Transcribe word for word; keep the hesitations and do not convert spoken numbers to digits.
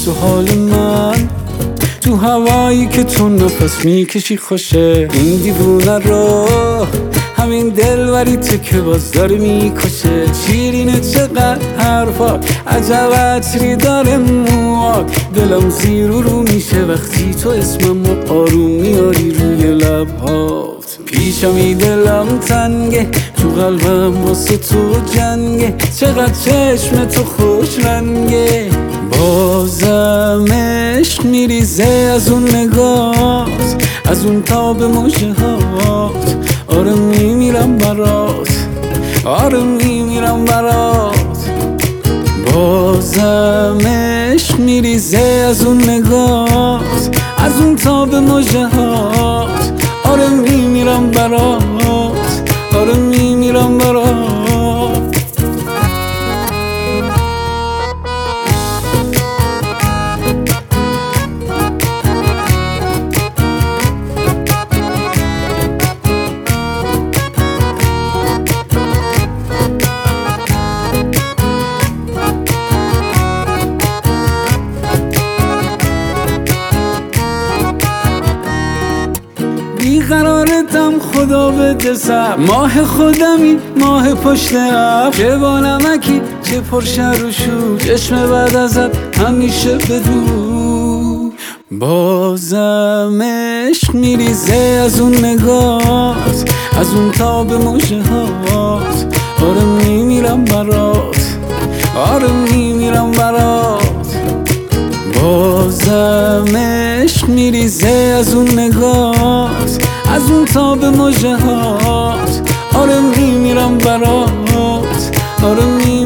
حس و حال من تو هوایی که تو نفس میکشی خوشه. این دیوونه رو همین دلبریته که باز داره میکشه. شیرینه چقدر حرفات، عجب عطری داره موات. دلم زیر و رو میشه وقتی تو اسممو آروم میاری روی لبهات. پیشمی دلم تنگه، تو قلبم واسه تو جنگه. چقدر چشم تو خوش رنگه، بازم عشق میریزه از اون نگات، از اون تاب مژه هات. آره میمیرم برات، آره میمیرم برات. بازم عشق میریزه از اون نگات، از اون تاب مژه هات. آره میمیرم برات، آره میمیرم برات. بیقرارتم خدا بده سر، ماه خودمی ماه پشت ابر. چه با نمکی چه پرشر و شور، چشم بعد ازت همیشه بدور. بازم عشق میریزه از اون نگات، از اون تاب مژه هات. آره میمیرم برات، آره میمیرم برات. بازم عشق میریزه از اون نگات، از اون تاب مژه هات. آره میمیرم برات، آره میمیرم